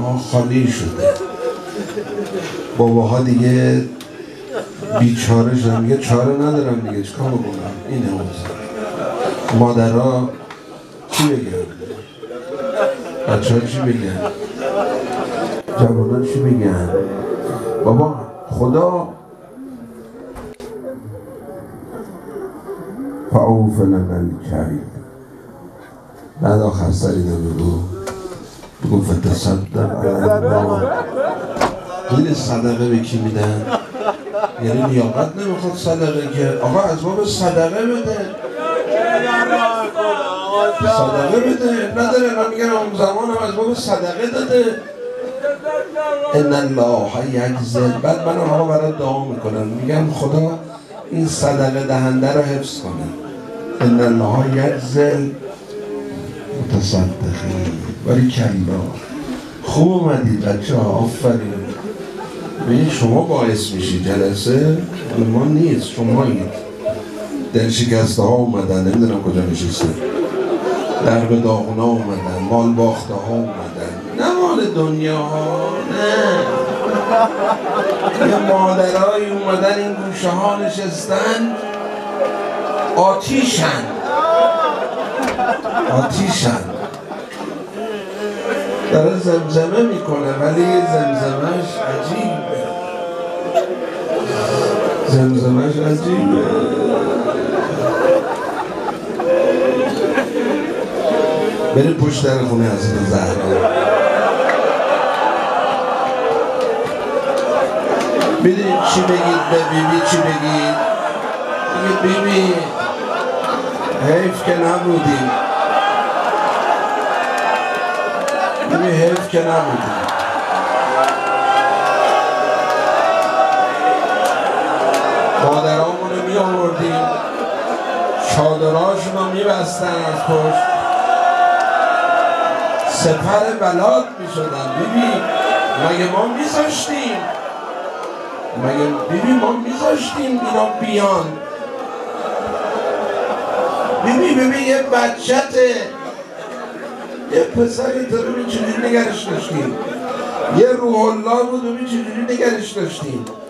ها خالی شده. باباها دیگه بیچاره شدن، میگه چاره ندارم دیگه چیکار بکنم، اینه اوضاع. مادرها چی بگن؟ بچه‌ها چی بگن؟ جوانان چی بگن؟ بابا خدا فعوف لنا الکیل. بعد آخر سر اینو بگو فتصدق علی الله. این صدقه به کی میدن؟ یعنی لیاقت نمیخواد صدقه که آقا از باب صدقه بده، صدقه بده. نداره، من میگم اون زمان هم از باب صدقه داده. ان الله یجزل. بعد من آقا برای دعا میکنم، میگم خدا این صدقه دهنده رو حفظ کنه. ان الله یجزل متصدقین. باریکالله. خوب اومدید بچه ها، آفرین. ببین شما باعث میشی جلسه، ما نیست، شمایید. دل شکسته ها اومدن، نمیدونم کجا نشسته، در به داغونا اومدن، مال باخته ها اومدن، نه مال دنیا ها، نه. یه مادرهایی اومدن این گوشه ها نشستن، آتیشن داره زمزمه میکنه، ولی زمزمهش عجیبه. برید پشت در خونه حضرت زهرا. میدونید چی بگید به بیبی؟ چی بگید؟ بگید بیبی حیف که نبودیم، بیبی حیف که نبودیم. مادرامون رو می آوردیم، چادرهاشون رو می بستن از پشت، سپر بلاد می شدن. بیبی مگه ما می زاشتیم؟ بیبی ما می زاشتیم اینا بیان؟ بیبی یه بچته، یه پسری تو ببین چجوری نگرش داشتیم، یه روح الله بود ببین چجوری نگرش داشتیم.